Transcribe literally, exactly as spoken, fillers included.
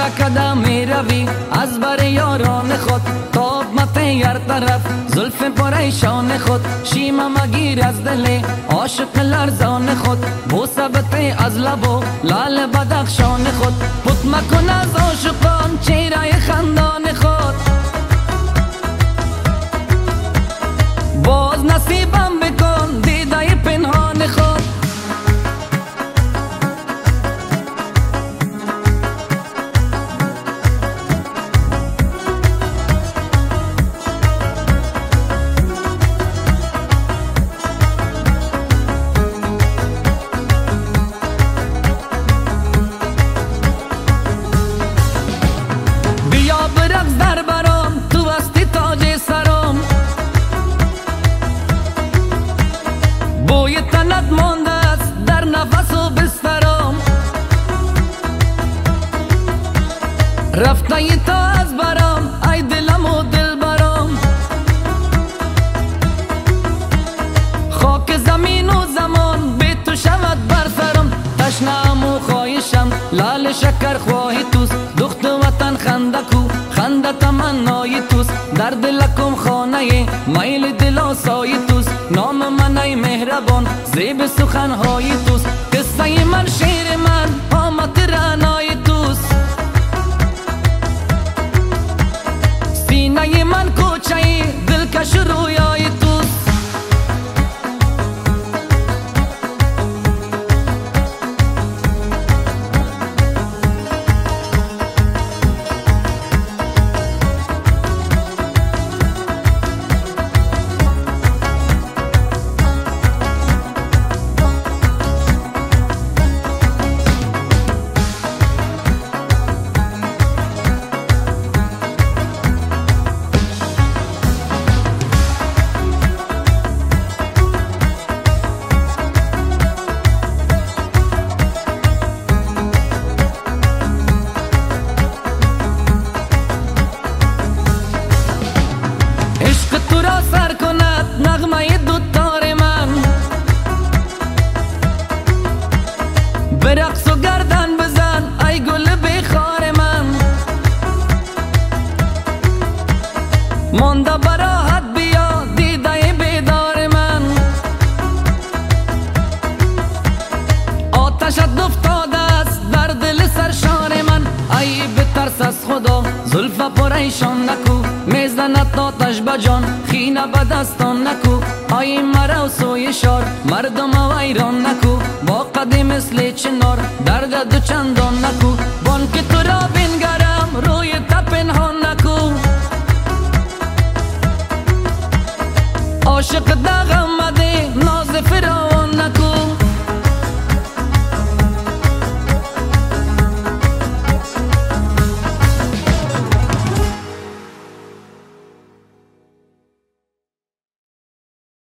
قدم می روی از بر یاران خود، تاب مته هر طرف زلف پریشان خود. شیمه مگیر از دل عاشق لرزان خود، بوسه بده از لب و لال بدخشان خود. پت مکن از عاشقان چهره خندان خود، باز نصیبم بکن دیده پنهان خود. در برام تو هستی تاج سرام، بوی تنت مانده است در نفس و بسترام. رفته ای تا از برام ای دلم و دل برام، خاک زمین و زمان به تو شود بر سرم. تشنه‌ام و خواهشم لال شکر خواهی توست، دخت وطن خنده کو خنده تمنای توست. در دلکم خانه میل دل آسای توست، نام من ای مهربان زیب سخنهای توست. قصه من شعر من آمد رعنای توست، سینه من کوچه دلکش رویای توست. تو را سر کند نغمه دوتار من، برقص و گردن بزن ای گل بخار من. مانده براحت بیا دیده بیدار من، آتشت افتاده است در دل سرشار من. ای بترس از خدا زلف پریشان نکو، میزند آتش بجان خینه به دستان نکو. ای مرا سوی شار مردم ویران نکو، با قدی مثل چنار درد دو چندان نکو. بان که تو را بنگرم روی تا پنهان نکو، عاشق دغم مده ناز فرا